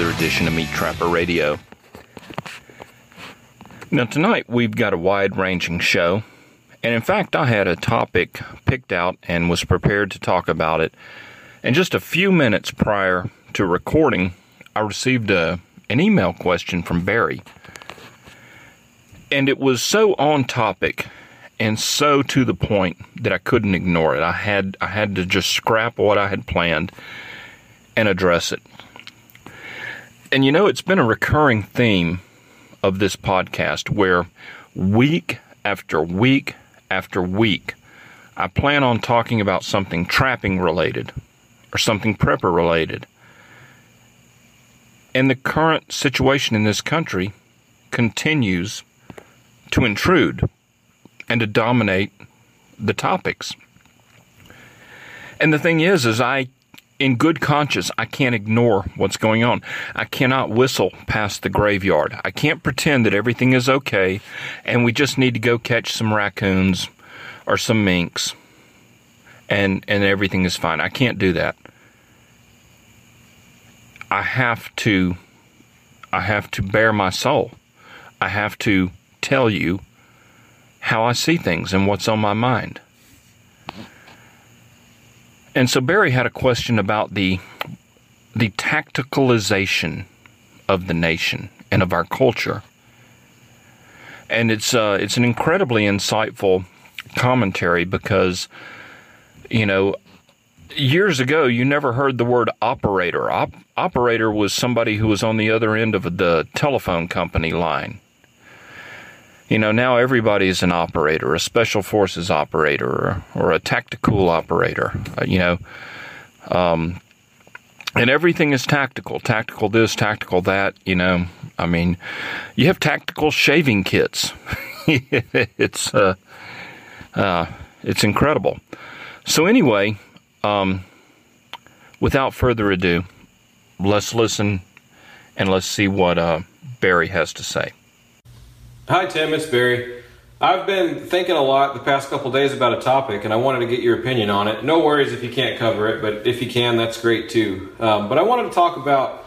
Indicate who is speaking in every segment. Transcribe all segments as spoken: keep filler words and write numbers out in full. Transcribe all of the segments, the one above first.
Speaker 1: another edition of Meat Trapper Radio. Now tonight we've got a wide-ranging show, and in fact I had a topic picked out and was prepared to talk about it. And just a few minutes prior to recording, I received a, an email question from Barry. And it was so on topic and so to the point that I couldn't ignore it. I had I had to just scrap what I had planned and address it. And you know, it's been a recurring theme of this podcast where week after week after week, I plan on talking about something trapping related or something prepper related. And the current situation in this country continues to intrude and to dominate the topics. And the thing is, is I, in good conscience, I can't ignore what's going on. I cannot whistle past the graveyard. I can't pretend that everything is okay and we just need to go catch some raccoons or some minks and, and everything is fine. I can't do that. I have to, I have to bare my soul. I have to tell you how I see things and what's on my mind. And so Barry had a question about the the tacticalization of the nation and of our culture. And it's uh, it's an incredibly insightful commentary because, you know, years ago you never heard the word operator. Op- operator was somebody who was on the other end of the telephone company line. You know, now everybody is an operator, a special forces operator, or, or a tactical operator, uh, you know. Um, and everything is tactical. Tactical this, tactical that, you know. I mean, you have tactical shaving kits. it's, uh, uh, it's incredible. So anyway, um, without further ado, let's listen and let's see what uh, Barry has to say.
Speaker 2: Hi Tim, it's Barry. I've been thinking a lot the past couple days about a topic and I wanted to get your opinion on it. No worries if you can't cover it, but if you can, that's great too. Um, but I wanted to talk about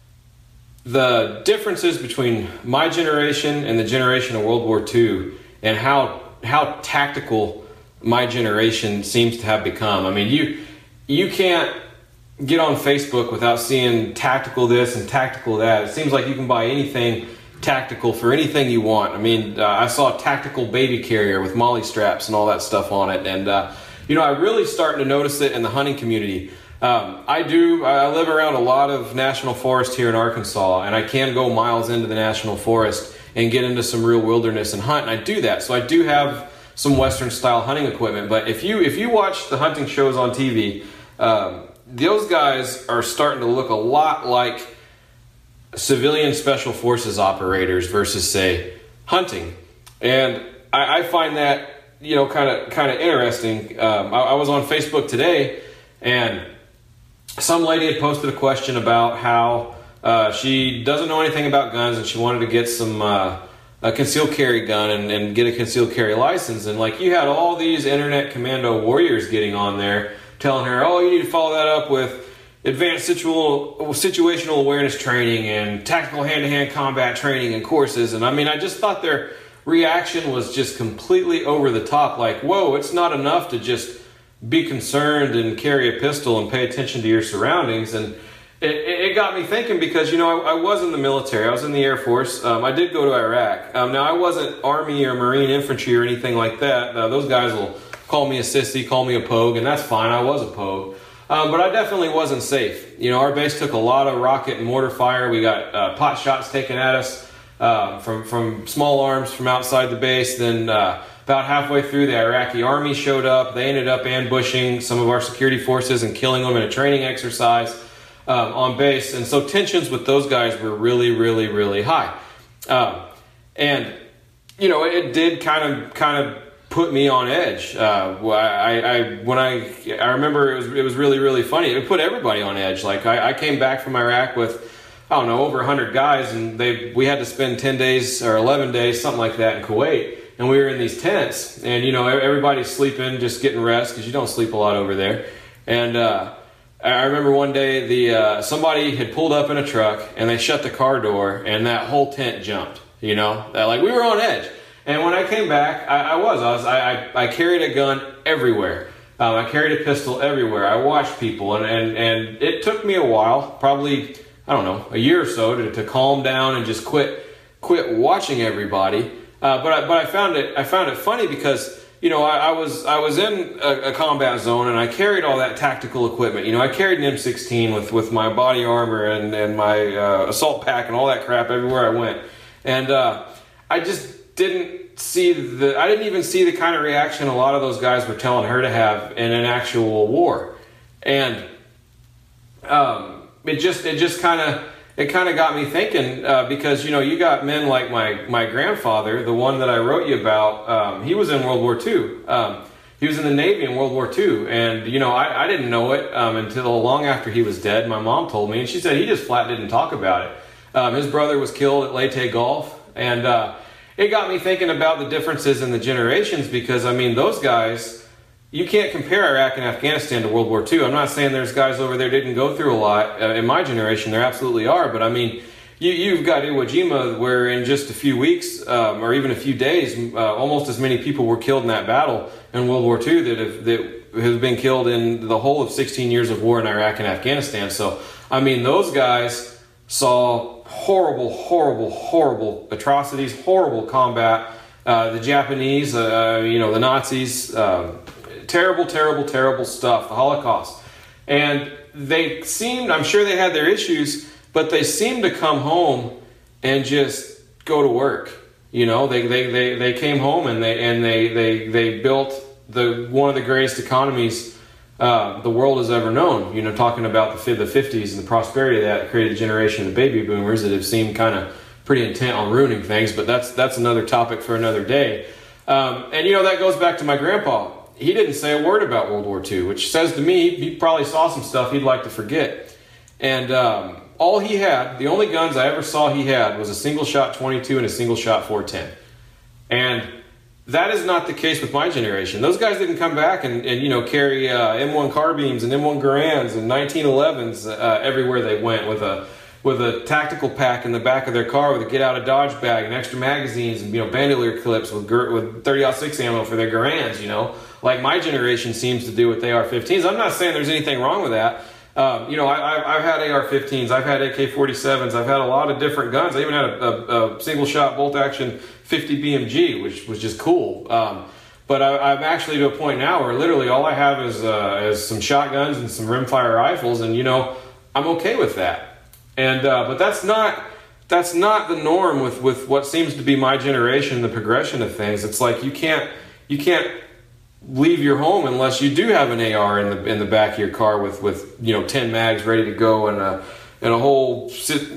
Speaker 2: the differences between my generation and the generation of World War Two and how how tactical my generation seems to have become. I mean, you you can't get on Facebook without seeing tactical this and tactical that. It seems like you can buy anything tactical for anything you want. I mean, uh, I saw a tactical baby carrier with molly straps and all that stuff on it. And, uh, you know, I really starting to notice it in the hunting community. Um, I do, I live around a lot of national forest here in Arkansas, and I can go miles into the national forest and get into some real wilderness and hunt, and I do that. So I do have some Western style hunting equipment. But if you, if you watch the hunting shows on T V, um, those guys are starting to look a lot like civilian special forces operators versus, say, hunting. And I, I find that, you know, kind of kind of interesting. Um, I, I was on Facebook today, and some lady had posted a question about how uh, she doesn't know anything about guns, and she wanted to get some uh, a concealed carry gun and, and get a concealed carry license. And like, you had all these internet commando warriors getting on there telling her, oh, you need to follow that up with advanced situational, situational awareness training and tactical hand-to-hand combat training and courses. And I mean, I just thought their reaction was just completely over the top. Like, whoa, it's not enough to just be concerned and carry a pistol and pay attention to your surroundings. And it, it got me thinking because, you know, I, I was in the military. I was in the Air Force. Um, I did go to Iraq. Um, now, I wasn't Army or Marine infantry or anything like that. Uh, those guys will call me a sissy, call me a pogue, and that's fine. I was a pogue. Um, but I definitely wasn't safe. You know, our base took a lot of rocket and mortar fire. We got uh, pot shots taken at us uh, from, from small arms from outside the base. Then uh, about halfway through, the Iraqi army showed up. They ended up ambushing some of our security forces and killing them in a training exercise um, on base. And so tensions with those guys were really, really, really high. Um, and, you know, it did kind of kind of put me on edge. Uh, I, I when I I remember it was it was really really funny. It put everybody on edge. Like I, I came back from Iraq with I don't know over a hundred guys, and they we had to spend ten days or eleven days, something like that, in Kuwait. And we were in these tents, and you know everybody's sleeping, just getting rest because you don't sleep a lot over there. And uh, I remember one day the uh, somebody had pulled up in a truck and they shut the car door and that whole tent jumped. You know, like we were on edge. And when I came back, I, I was I was I, I, I carried a gun everywhere. Um, I carried a pistol everywhere. I watched people, and, and, and it took me a while, probably I don't know, a year or so, to, to calm down and just quit quit watching everybody. Uh, but I, but I found it I found it funny because, you know, I, I was I was in a, a combat zone and I carried all that tactical equipment. You know, I carried an M sixteen with, with my body armor and, and my uh, assault pack and all that crap everywhere I went. And uh, I just didn't see the, I didn't even see the kind of reaction a lot of those guys were telling her to have in an actual war. And um, it just, it just kind of, it kind of got me thinking, uh, because, you know, you got men like my, my grandfather, the one that I wrote you about, um, he was in World War Two. Um, he was in the Navy in World War Two. And, you know, I, I didn't know it um, until long after he was dead. My mom told me, and she said he just flat didn't talk about it. Um, his brother was killed at Leyte Gulf, and uh, it got me thinking about the differences in the generations because, I mean, those guys, you can't compare Iraq and Afghanistan to World War Two. I'm not saying there's guys over there didn't go through a lot. Uh, in my generation, there absolutely are, but I mean, you, you've got Iwo Jima where in just a few weeks um, or even a few days, uh, almost as many people were killed in that battle in World War Two that have, that have been killed in the whole of sixteen years of war in Iraq and Afghanistan. So, I mean, those guys saw horrible, horrible, horrible atrocities, horrible combat. Uh, the Japanese, uh, you know, the Nazis, uh, terrible, terrible, terrible stuff, the Holocaust. And they seemed, I'm sure they had their issues, but they seemed to come home and just go to work. You know, they they, they, they came home and they and they, they, they built the one of the greatest economies Uh, the world has ever known. You know, talking about the the fifties and the prosperity of that created a generation of baby boomers that have seemed kind of pretty intent on ruining things. But that's that's another topic for another day. Um, and you know, that goes back to my grandpa. He didn't say a word about World War Two, which says to me he probably saw some stuff he'd like to forget. And um, all he had, the only guns I ever saw he had, was a single shot twenty-two and a single shot four ten. And that is not the case with my generation. Those guys didn't come back and, and you know, carry uh, M one carbines and M one Garands and nineteen elevens uh, everywhere they went with a with a tactical pack in the back of their car with a get out of Dodge bag and extra magazines and, you know, bandolier clips with with thirty aught six ammo for their Garands. You know, like my generation seems to do with A R fifteens. I'm not saying there's anything wrong with that. Um, you know, I, I've had A R fifteens, I've had A K forty-sevens, I've had a lot of different guns. I even had a, a, a single shot bolt action fifty B M G, which was just cool. Um, but I, I'm actually to a point now where literally all I have is, uh, is some shotguns and some rimfire rifles, and you know, I'm okay with that. And uh, but that's not that's not the norm with, with what seems to be my generation, the progression of things. It's like you can't you can't leave your home unless you do have an A R in the in the back of your car with, with you know ten mags ready to go and a and a whole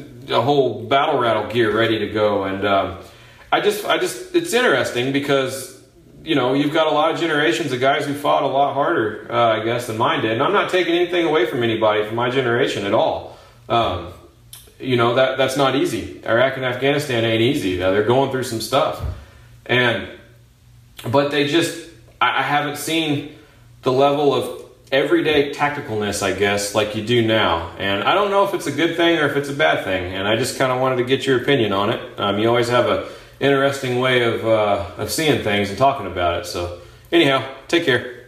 Speaker 2: a whole battle rattle gear ready to go. And um, I just I just it's interesting because you know you've got a lot of generations of guys who fought a lot harder, uh, I guess, than mine did. And I'm not taking anything away from anybody from my generation at all. Um, you know that that's not easy. Iraq and Afghanistan ain't easy. Uh, they're going through some stuff, and but they just. I haven't seen the level of everyday tacticalness, I guess, like you do now. And I don't know if it's a good thing or if it's a bad thing. And I just kind of wanted to get your opinion on it. Um, you always have an interesting way of, uh, of seeing things and talking about it. So anyhow, take care.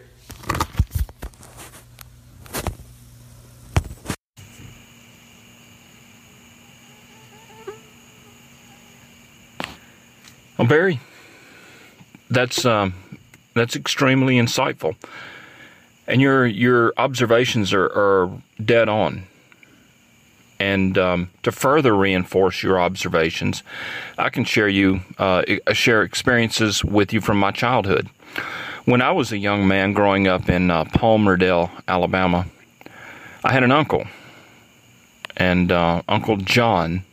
Speaker 1: Well, Barry, that's... Um That's extremely insightful, and your your observations are, are dead on. And um, to further reinforce your observations, I can share you uh, share experiences with you from my childhood. When I was a young man growing up in uh, Palmerdale, Alabama, I had an uncle, and uh, Uncle John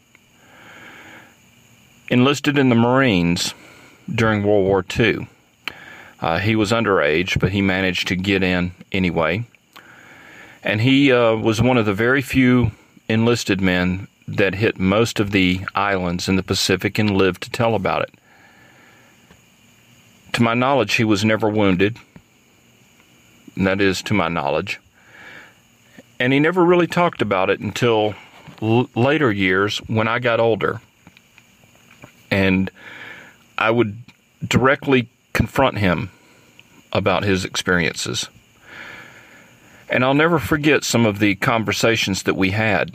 Speaker 1: enlisted in the Marines during World War Two. Uh, he was underage, but he managed to get in anyway. And he uh, was one of the very few enlisted men that hit most of the islands in the Pacific and lived to tell about it. To my knowledge, he was never wounded. And that is to my knowledge. And he never really talked about it until l- later years when I got older. And I would directly confront him about his experiences. And I'll never forget some of the conversations that we had.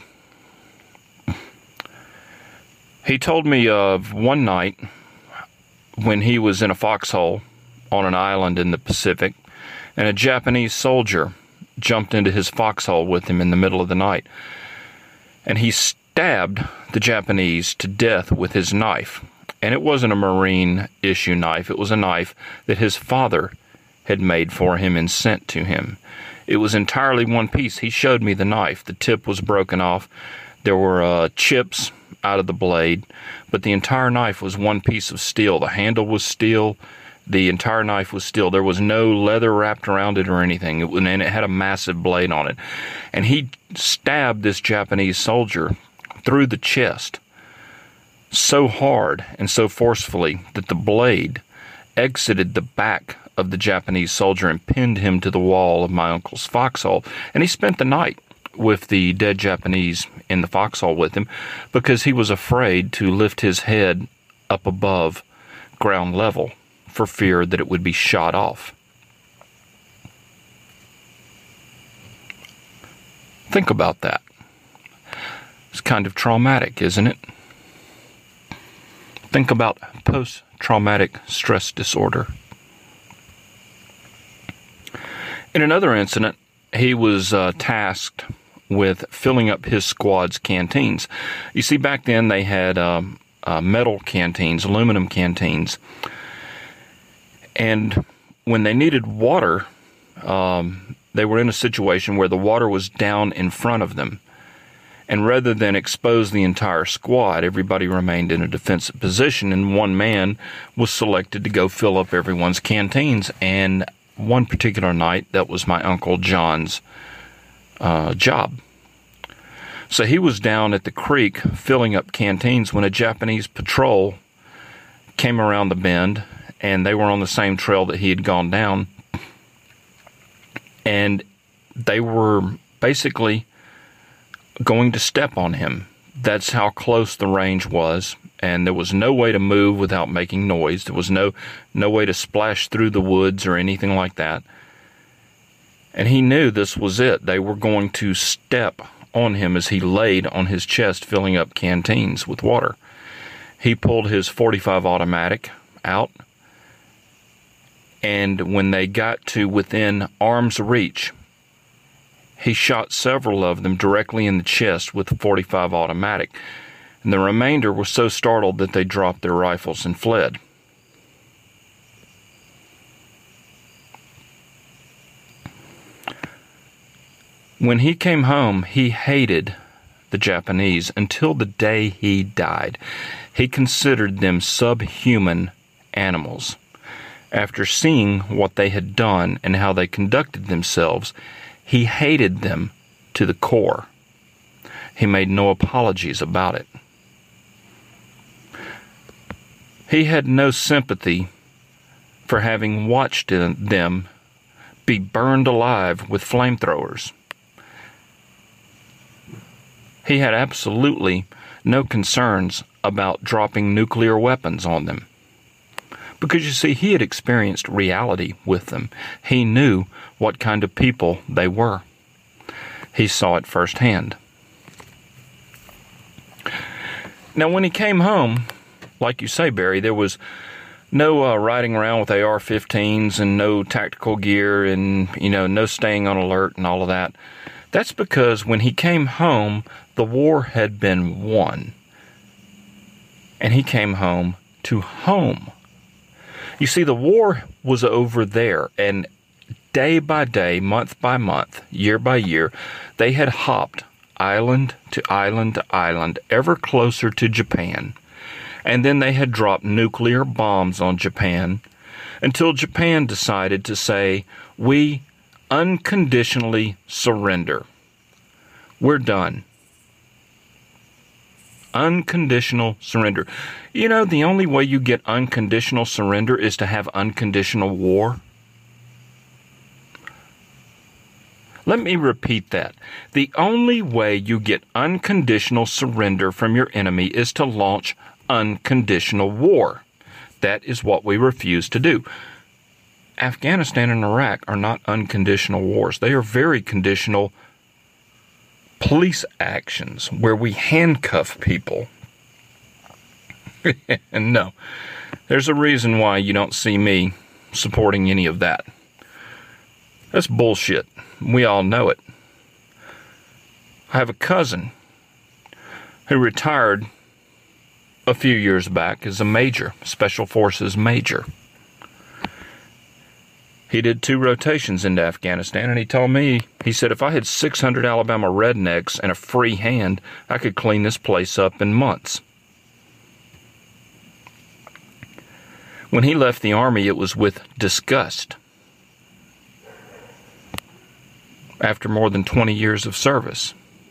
Speaker 1: He told me of one night when he was in a foxhole on an island in the Pacific, and a Japanese soldier jumped into his foxhole with him in the middle of the night. And he stabbed the Japanese to death with his knife. And it wasn't a Marine issue knife. It was a knife that his father had made for him and sent to him. It was entirely one piece. He showed me the knife. The tip was broken off. There were uh, chips out of the blade, but the entire knife was one piece of steel. The handle was steel. The entire knife was steel. There was no leather wrapped around it or anything, it, and it had a massive blade on it. And he stabbed this Japanese soldier through the chest so hard and so forcefully that the blade exited the back of the Japanese soldier and pinned him to the wall of my uncle's foxhole. And he spent the night with the dead Japanese in the foxhole with him because he was afraid to lift his head up above ground level for fear that it would be shot off. Think about that. It's kind of traumatic, isn't it? Think about post-traumatic stress disorder. In another incident, he was uh, tasked with filling up his squad's canteens. You see, back then they had um, uh, metal canteens, aluminum canteens. And when they needed water, um, they were in a situation where the water was down in front of them. And rather than expose the entire squad, everybody remained in a defensive position, and one man was selected to go fill up everyone's canteens. And one particular night, that was my Uncle John's uh, job. So he was down at the creek filling up canteens when a Japanese patrol came around the bend, and they were on the same trail that he had gone down. And they were basically going to step on him. That's how close the range was, and there was no way to move without making noise. There was no no way to splash through the woods or anything like that. And he knew this was it. They were going to step on him as he laid on his chest filling up canteens with water. He pulled his forty-five automatic out, and when they got to within arm's reach, he shot several of them directly in the chest with the forty-five automatic, and the remainder were so startled that they dropped their rifles and fled. When he came home, he hated the Japanese until the day he died. He considered them subhuman animals. After seeing what they had done and how they conducted themselves, he hated them to the core. He made no apologies about it. He had no sympathy for having watched them be burned alive with flamethrowers. He had absolutely no concerns about dropping nuclear weapons on them. Because, you see, he had experienced reality with them. He knew what kind of people they were. He saw it firsthand. Now, when he came home, like you say, Barry, there was no uh, riding around with A R fifteens and no tactical gear and, you know, no staying on alert and all of that. That's because when he came home, the war had been won. And he came home to home. You see, the war was over there, and day by day, month by month, year by year, they had hopped island to island to island, ever closer to Japan. And then they had dropped nuclear bombs on Japan until Japan decided to say, we unconditionally surrender. We're done. Unconditional surrender. You know, the only way you get unconditional surrender is to have unconditional war. Let me repeat that. The only way you get unconditional surrender from your enemy is to launch unconditional war. That is what we refuse to do. Afghanistan and Iraq are not unconditional wars. They are very conditional police actions where we handcuff people. And no, there's a reason why you don't see me supporting any of that. That's bullshit. We all know it. I have a cousin who retired a few years back as a major, Special Forces major. He did two rotations into Afghanistan, and he told me, he said, if I had six hundred Alabama rednecks and a free hand, I could clean this place up in months. When he left the Army, it was with disgust. After more than twenty years of service.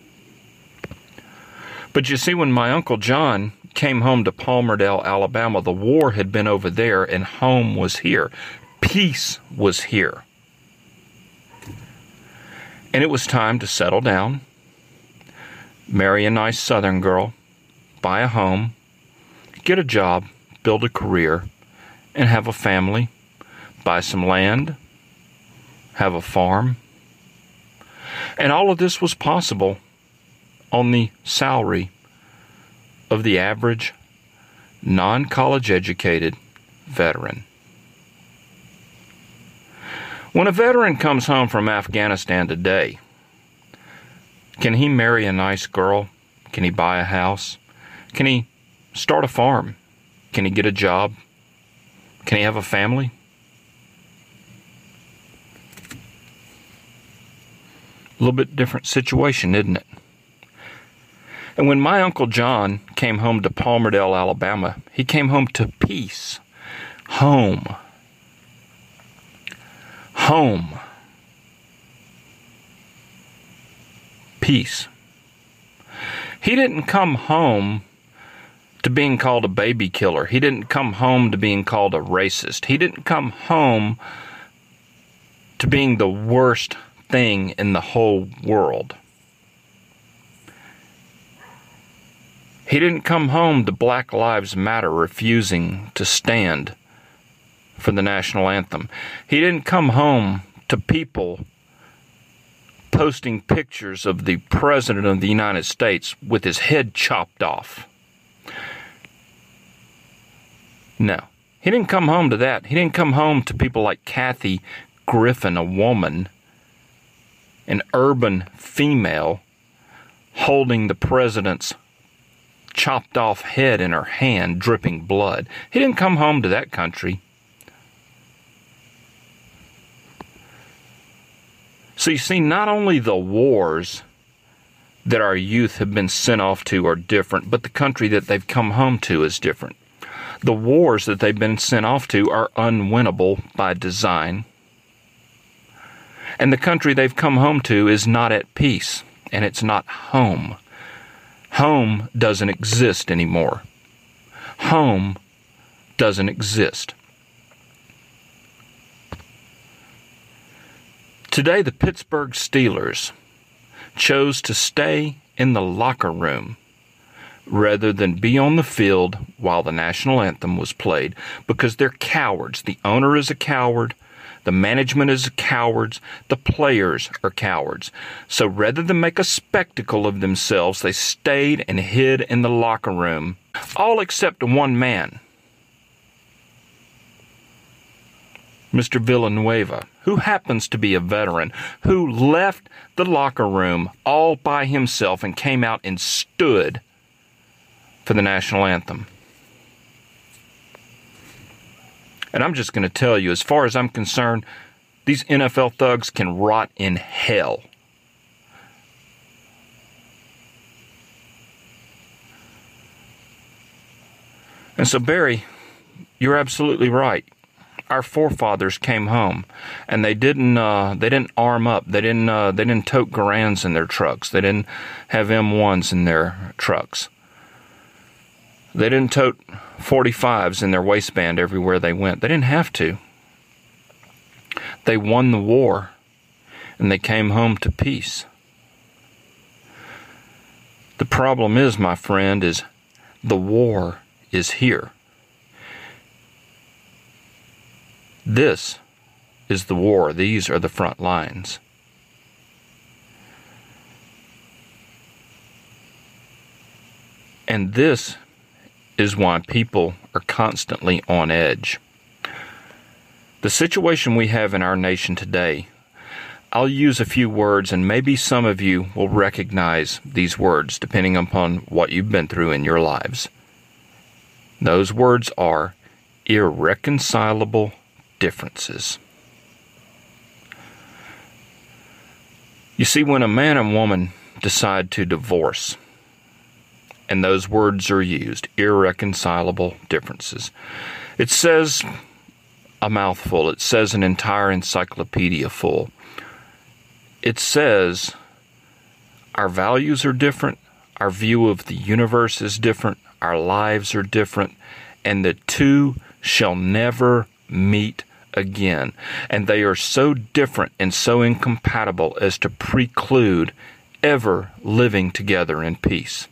Speaker 1: But you see, when my Uncle John came home to Palmerdale, Alabama, the war had been over there and home was here. Peace was here. And it was time to settle down, marry a nice Southern girl, buy a home, get a job, build a career, and have a family, buy some land, have a farm. And all of this was possible on the salary of the average non-college educated veteran. When a veteran comes home from Afghanistan today, can he marry a nice girl? Can he buy a house? Can he start a farm? Can he get a job? Can he have a family? A little bit different situation, isn't it? And when my Uncle John came home to Palmerdale, Alabama, he came home to peace. Home. Home. Peace. He didn't come home to being called a baby killer. He didn't come home to being called a racist. He didn't come home to being the worst thing in the whole world. He didn't come home to Black Lives Matter refusing to stand for the national anthem. He didn't come home to people posting pictures of the President of the United States with his head chopped off. No. He didn't come home to that. He didn't come home to people like Kathy Griffin, a woman, an urban female, holding the president's chopped off head in her hand, dripping blood. He didn't come home to that country. So you see, not only the wars that our youth have been sent off to are different, but the country that they've come home to is different. The wars that they've been sent off to are unwinnable by design. And the country they've come home to is not at peace, and it's not home. Home doesn't exist anymore. Home doesn't exist. Today, the Pittsburgh Steelers chose to stay in the locker room rather than be on the field while the national anthem was played because they're cowards. The owner is a coward. The management is cowards. The players are cowards. So rather than make a spectacle of themselves, they stayed and hid in the locker room, all except one man, Mister Villanueva, who happens to be a veteran, who left the locker room all by himself and came out and stood for the national anthem. And I'm just going to tell you, as far as I'm concerned, these N F L thugs can rot in hell. And so, Barry, you're absolutely right. Our forefathers came home, and they didn't. Uh, they didn't arm up. They didn't. Uh, they didn't tote Garans in their trucks. They didn't have M ones in their trucks. They didn't tote forty-fives in their waistband everywhere they went. They didn't have to. They won the war and they came home to peace. The problem is, my friend, is the war is here. This is the war. These are the front lines. And this is why people are constantly on edge. The situation we have in our nation today, I'll use a few words, and maybe some of you will recognize these words depending upon what you've been through in your lives. Those words are irreconcilable differences. You see, when a man and woman decide to divorce, and those words are used, irreconcilable differences, it says a mouthful. It says an entire encyclopedia full. It says our values are different, our view of the universe is different, our lives are different, and the two shall never meet again. And they are so different and so incompatible as to preclude ever living together in peace.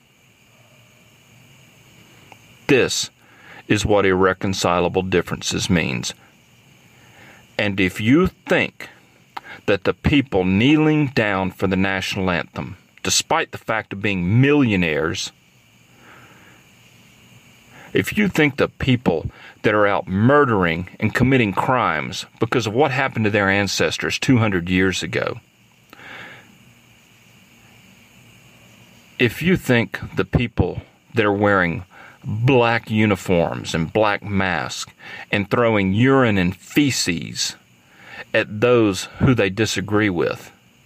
Speaker 1: This is what irreconcilable differences means. And if you think that the people kneeling down for the national anthem, despite the fact of being millionaires, if you think the people that are out murdering and committing crimes because of what happened to their ancestors two hundred years ago, if you think the people that are wearing black uniforms and black masks and throwing urine and feces at those who they disagree with,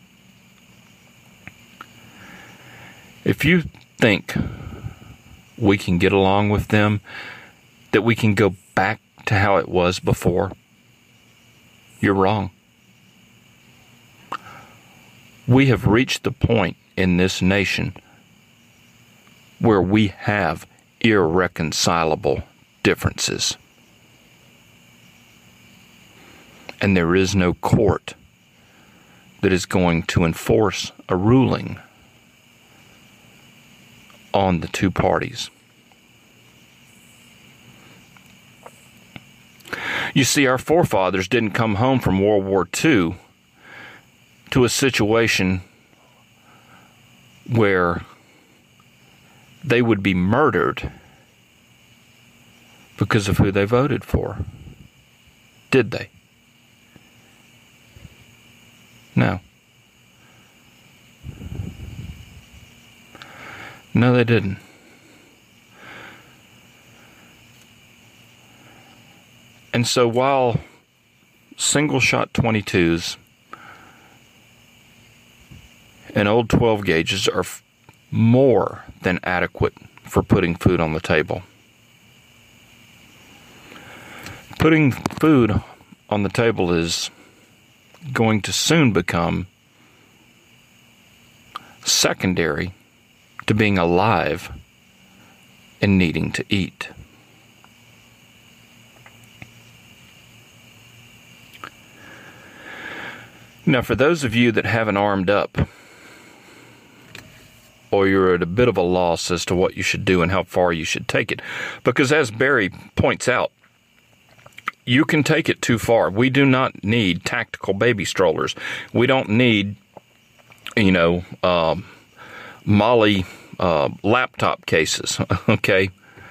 Speaker 1: if you think we can get along with them, that we can go back to how it was before, you're wrong. We have reached the point in this nation where we have irreconcilable differences. And there is no court that is going to enforce a ruling on the two parties. You see, our forefathers didn't come home from World War Two to a situation where they would be murdered because of who they voted for. Did they? No. No, they didn't. And so while single-shot twenty-twos and old twelve gauges are f- more than adequate for putting food on the table, putting food on the table is going to soon become secondary to being alive and needing to eat. Now, for those of you that haven't armed up, or you're at a bit of a loss as to what you should do and how far you should take it, because as Barry points out, you can take it too far. We do not need tactical baby strollers. We don't need, you know, uh, Molly uh, laptop cases, okay?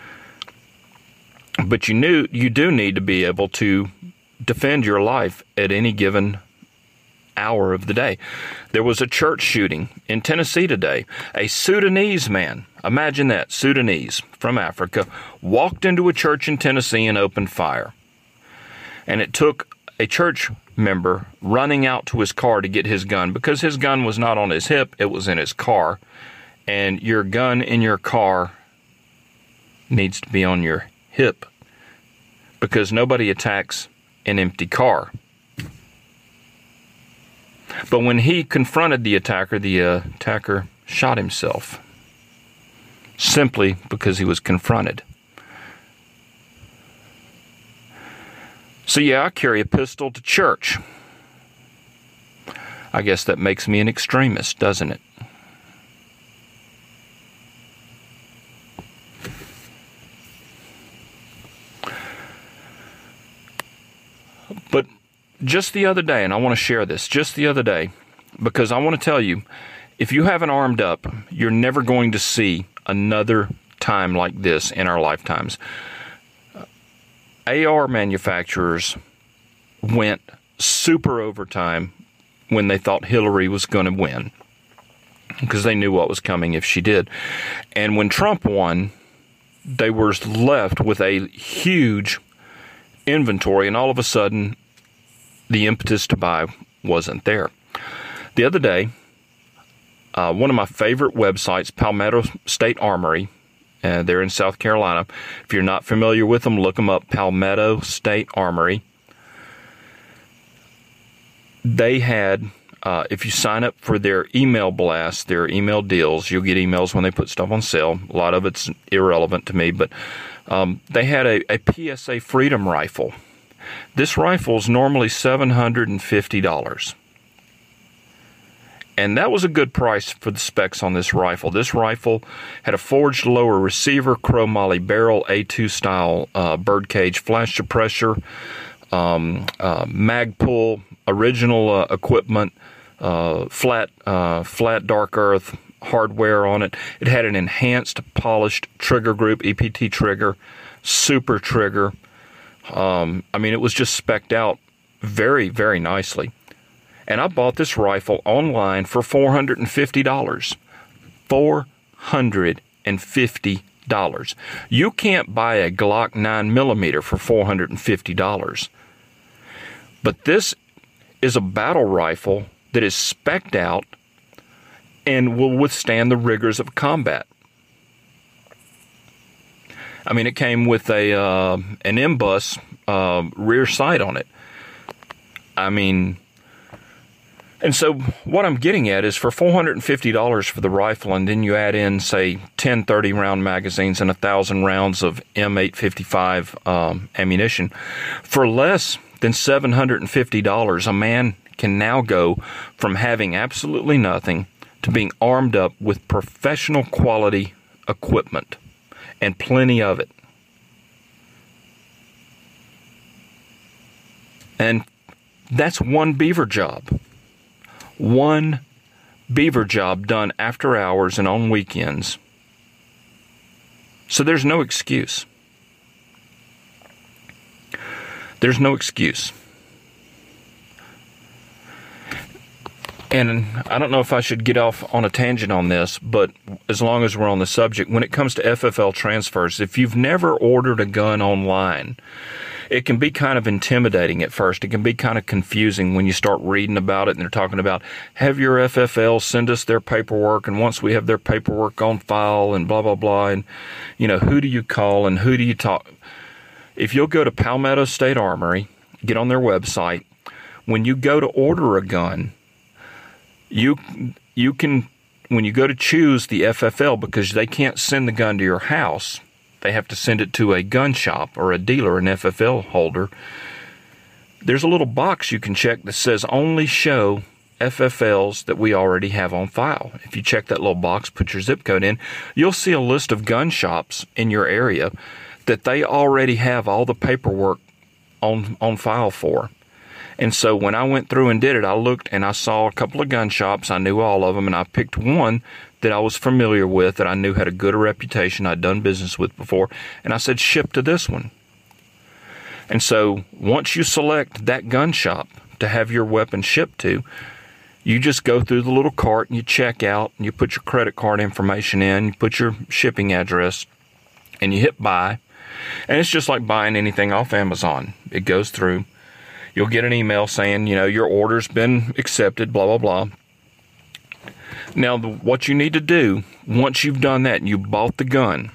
Speaker 1: But you knew you do need to be able to defend your life at any given hour of the day. There was a church shooting in Tennessee today. A Sudanese man, imagine that, Sudanese from Africa, walked into a church in Tennessee and opened fire. And it took a church member running out to his car to get his gun, because his gun was not on his hip, it was in his car. And your gun in your car needs to be on your hip, because nobody attacks an empty car. But when he confronted the attacker, the uh, attacker shot himself, simply because he was confronted. So yeah, I carry a pistol to church. I guess that makes me an extremist, doesn't it? But just the other day, and I want to share this, just the other day, because I want to tell you, if you haven't armed up, you're never going to see another time like this in our lifetimes. A R manufacturers went super overtime when they thought Hillary was going to win, because they knew what was coming if she did. And when Trump won, they were left with a huge inventory, and all of a sudden, the impetus to buy wasn't there. The other day, uh, one of my favorite websites, Palmetto State Armory, uh, they're in South Carolina. If you're not familiar with them, look them up, Palmetto State Armory. They had, uh, if you sign up for their email blast, their email deals, you'll get emails when they put stuff on sale. A lot of it's irrelevant to me, but um, they had a, a P S A Freedom rifle. This rifle is normally seven hundred fifty dollars. And that was a good price for the specs on this rifle. This rifle had a forged lower receiver, chromoly barrel, A two style uh, birdcage flash suppressor, um, uh, mag pull, original uh, equipment, uh, flat, uh, flat dark earth hardware on it. It had an enhanced polished trigger group, E P T trigger, super trigger. Um, I mean, it was just specced out very, very nicely. And I bought this rifle online for four hundred fifty dollars. four hundred fifty dollars. You can't buy a Glock nine millimeter for four hundred fifty dollars. But this is a battle rifle that is specced out and will withstand the rigors of combat. I mean, it came with a uh, an M bus uh, rear sight on it. I mean, and so what I'm getting at is for four hundred fifty dollars for the rifle, and then you add in, say, ten thirty round magazines and one thousand rounds of M eight fifty-five um, ammunition, for less than seven hundred fifty dollars, a man can now go from having absolutely nothing to being armed up with professional quality equipment. And plenty of it. And that's one beaver job. One beaver job done after hours and on weekends. So there's no excuse. There's no excuse. And I don't know if I should get off on a tangent on this, but as long as we're on the subject, when it comes to F F L transfers, if you've never ordered a gun online, it can be kind of intimidating at first. It can be kind of confusing when you start reading about it and they're talking about, have your F F L send us their paperwork, and once we have their paperwork on file and blah, blah, blah, and, you know, who do you call and who do you talk? If you'll go to Palmetto State Armory, get on their website, when you go to order a gun, You you can, when you go to choose the F F L, because they can't send the gun to your house, they have to send it to a gun shop or a dealer, an F F L holder. There's a little box you can check that says only show F F Ls that we already have on file. If you check that little box, put your zip code in, you'll see a list of gun shops in your area that they already have all the paperwork on on file for. And so when I went through and did it, I looked and I saw a couple of gun shops. I knew all of them, and I picked one that I was familiar with, that I knew had a good reputation I'd done business with before, and I said, ship to this one. And so once you select that gun shop to have your weapon shipped to, you just go through the little cart and you check out, and you put your credit card information in, you put your shipping address, and you hit buy. And it's just like buying anything off Amazon. It goes through. You'll get an email saying, you know, your order's been accepted, blah, blah, blah. Now, the, what you need to do, once you've done that and you bought the gun,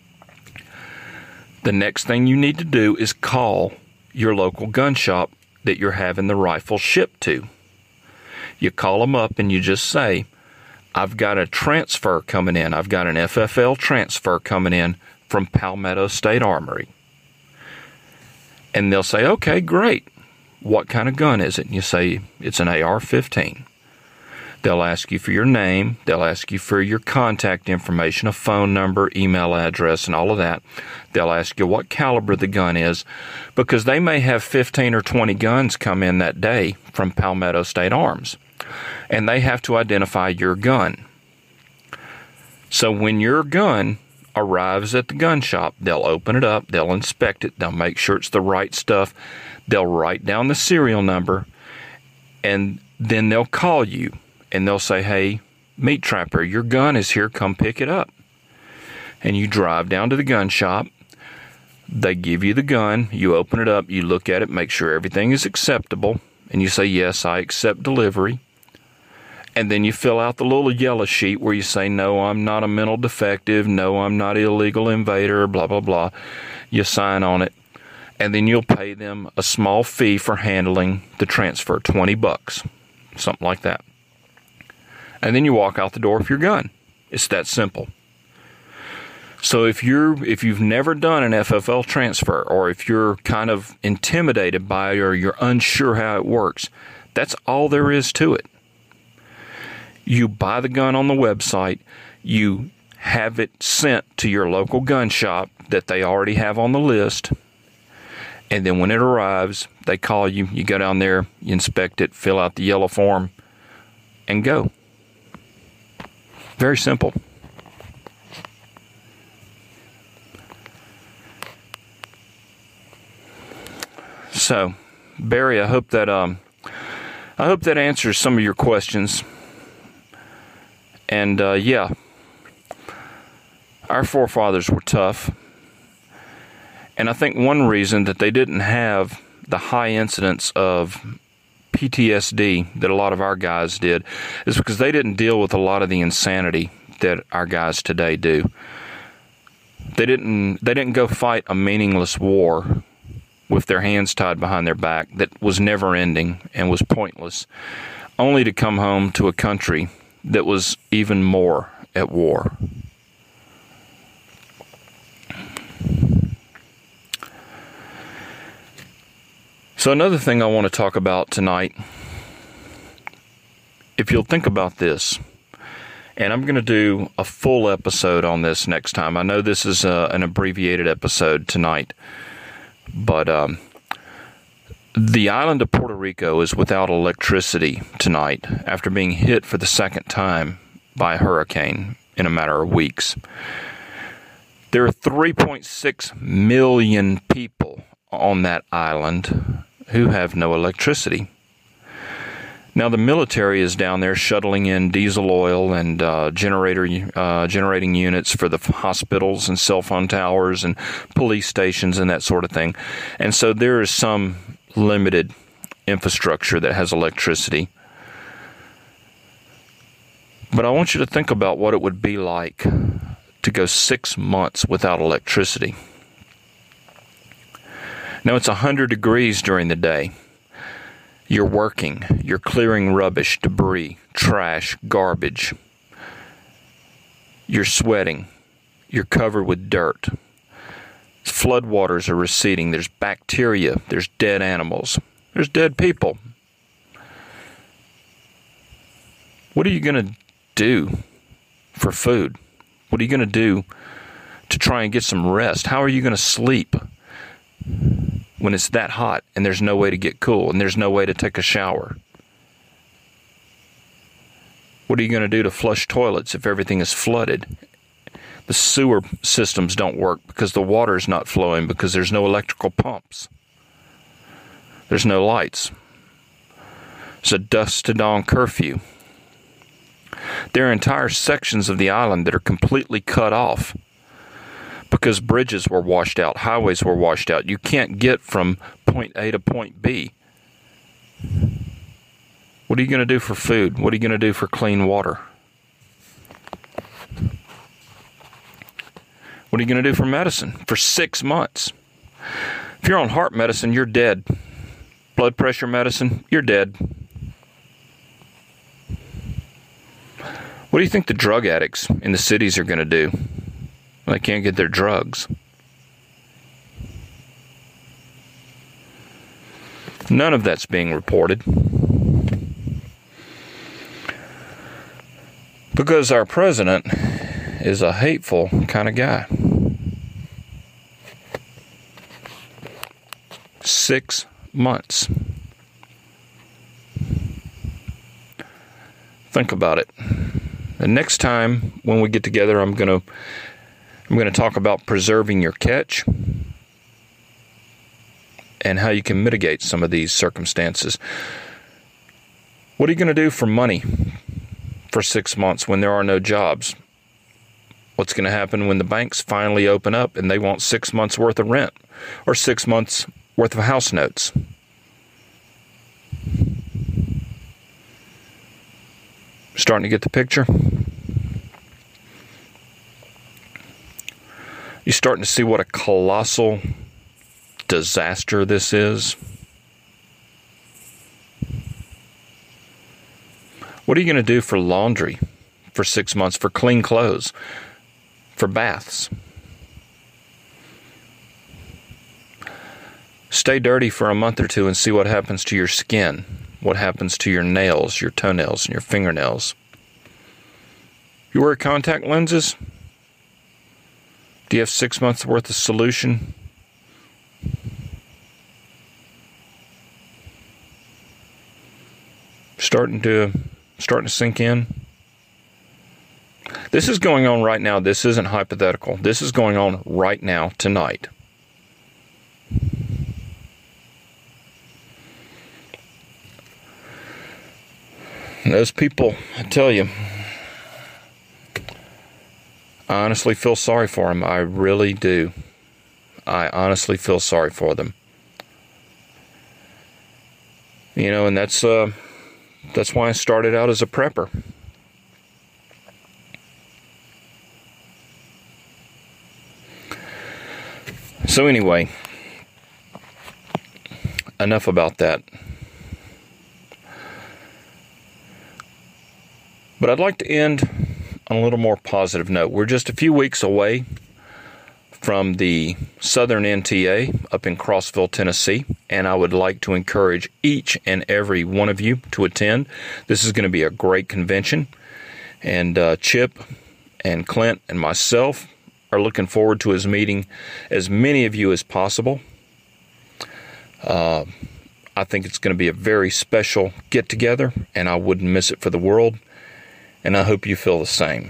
Speaker 1: the next thing you need to do is call your local gun shop that you're having the rifle shipped to. You call them up and you just say, I've got a transfer coming in. I've got an F F L transfer coming in from Palmetto State Armory. And they'll say, okay, great. What kind of gun is it? And you say, it's an A R fifteen. They'll ask you for your name. They'll ask you for your contact information, a phone number, email address, and all of that. They'll ask you what caliber the gun is, because they may have fifteen or twenty guns come in that day from Palmetto State Arms, and they have to identify your gun. So when your gun arrives at the gun shop, they'll open it up, they'll inspect it, they'll make sure it's the right stuff, they'll write down the serial number, and then they'll call you. And they'll say, hey, Meat Trapper, your gun is here, come pick it up. And you drive down to the gun shop. They give you the gun. You open it up. You look at it, make sure everything is acceptable. And you say, yes, I accept delivery. And then you fill out the little yellow sheet where you say, no, I'm not a mental defective. No, I'm not an illegal invader, blah, blah, blah. You sign on it. And then you'll pay them a small fee for handling the transfer, twenty bucks, something like that. And then you walk out the door with your gun. It's that simple. So if you're if you've never done an F F L transfer, or if you're kind of intimidated by it, or you're unsure how it works, that's all there is to it. You buy the gun on the website, you have it sent to your local gun shop that they already have on the list, and then when it arrives, they call you, you go down there, you inspect it, fill out the yellow form, and go. Very simple. So, Barry, I hope that um, I hope that answers some of your questions. And uh, yeah, our forefathers were tough, and I think one reason that they didn't have the high incidence of P T S D that a lot of our guys did is because they didn't deal with a lot of the insanity that our guys today do. They didn't they didn't go fight a meaningless war with their hands tied behind their back that was never ending and was pointless, only to come home to a country that was even more at war. So another thing I want to talk about tonight, if you'll think about this, and I'm going to do a full episode on this next time. I know this is a, an abbreviated episode tonight, but um, the island of Puerto Rico is without electricity tonight after being hit for the second time by a hurricane in a matter of weeks. There are three point six million people on that island who have no electricity. Now, the military is down there shuttling in diesel oil and uh, generator uh, generating units for the hospitals and cell phone towers and police stations and that sort of thing. And so there is some limited infrastructure that has electricity. But I want you to think about what it would be like to go six months without electricity. Now, it's one hundred degrees during the day. You're working. You're clearing rubbish, debris, trash, garbage. You're sweating. You're covered with dirt. Floodwaters are receding. There's bacteria. There's dead animals. There's dead people. What are you going to do for food? What are you going to do to try and get some rest? How are you going to sleep when it's that hot and there's no way to get cool and there's no way to take a shower? What are you going to do to flush toilets if everything is flooded? The sewer systems don't work because the water is not flowing because there's no electrical pumps. There's no lights. There's a dusk to dawn curfew. There are entire sections of the island that are completely cut off because bridges were washed out, highways were washed out. You can't get from point A to point B. What are you going to do for food? What are you going to do for clean water? What are you going to do for medicine for six months? If you're on heart medicine, you're dead. Blood pressure medicine, you're dead. What do you think the drug addicts in the cities are going to do when they can't get their drugs? None of that's being reported. Because our president is a hateful kind of guy. Six months. Think about it. The next time when we get together, I'm going to I'm going to talk about preserving your catch and how you can mitigate some of these circumstances. What are you going to do for money for six months when there are no jobs? What's going to happen when the banks finally open up and they want six months worth of rent or six months worth of house notes? Starting to get the picture? You're starting to see what a colossal disaster this is. What are you going to do for laundry for six months, for clean clothes, for baths? Stay dirty for a month or two and see what happens to your skin, what happens to your nails, your toenails, and your fingernails. You wear contact lenses? Do you have six months worth of solution? Starting to starting to sink in. This is going on right now. This isn't hypothetical. This is going on right now, tonight. And those people, I tell you, I honestly feel sorry for them. I really do. I honestly feel sorry for them. You know, and that's uh, that's why I started out as a prepper. So anyway, enough about that. But I'd like to end on a little more positive note. We're just a few weeks away from the Southern N T A up in Crossville, Tennessee, and I would like to encourage each and every one of you to attend. This is going to be a great convention, and uh, Chip and Clint and myself are looking forward to his meeting as many of you as possible. Uh, I think it's going to be a very special get-together, and I wouldn't miss it for the world, and I hope you feel the same.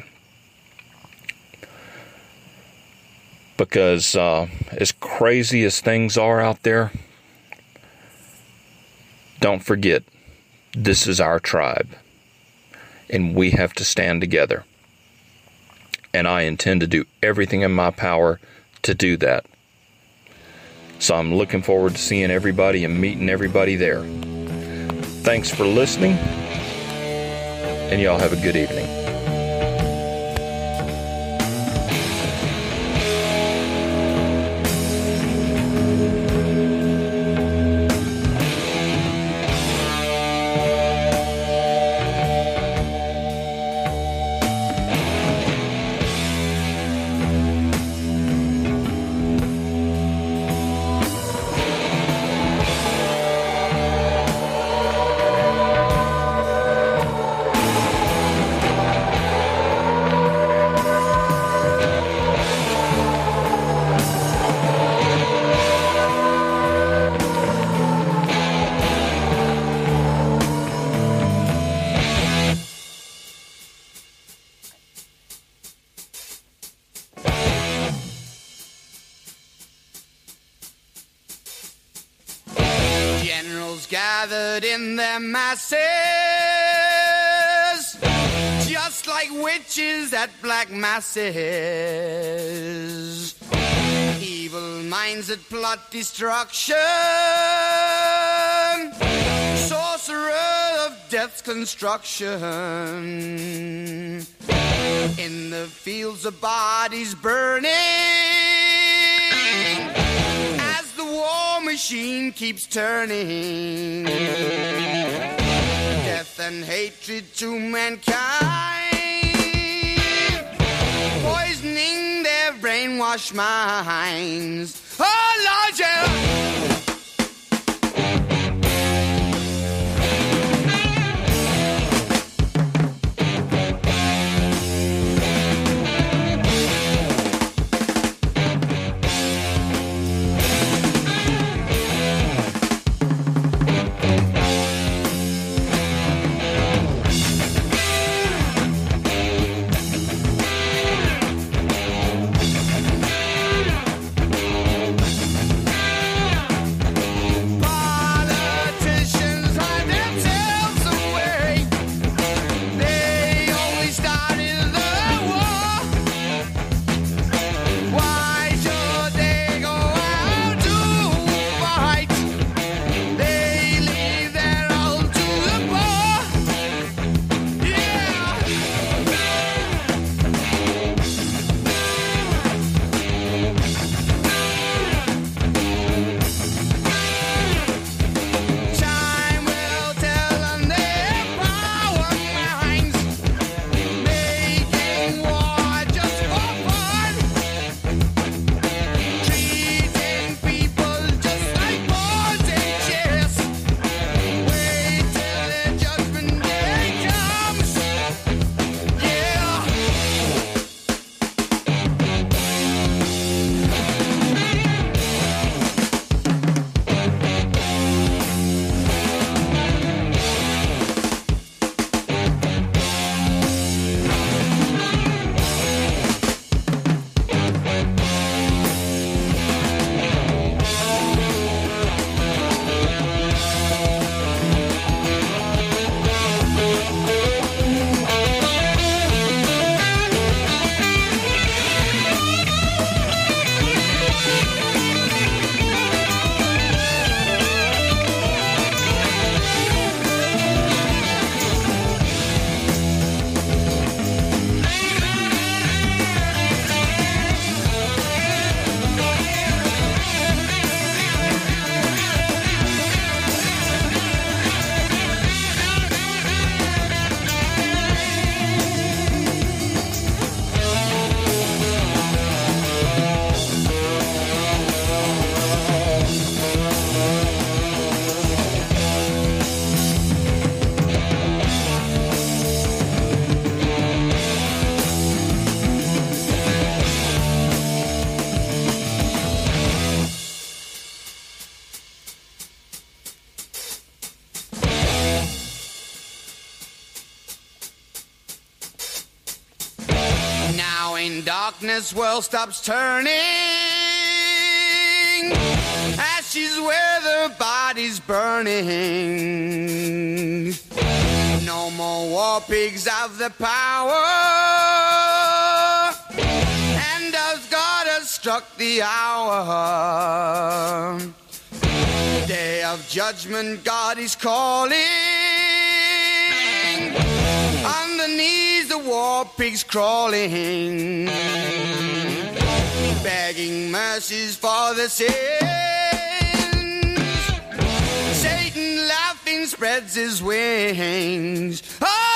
Speaker 1: Because uh, as crazy as things are out there, don't forget, this is our tribe, and we have to stand together. And I intend to do everything in my power to do that. So I'm looking forward to seeing everybody and meeting everybody there. Thanks for listening, and y'all have a good evening.
Speaker 3: Gathered in their masses, just like witches at black masses. Evil minds that plot destruction, sorcerer of death's construction. In the fields of bodies burning, machine keeps turning. Death and hatred to mankind, poisoning their brainwashed minds. Oh Lord, yeah. darkness world stops turning. Ashes where the body's burning. No more war pigs have the power. And as God has struck the hour, day of judgment God is calling. On the knees the war pigs crawling, begging mercies for the sins. Satan laughing spreads his wings. Oh!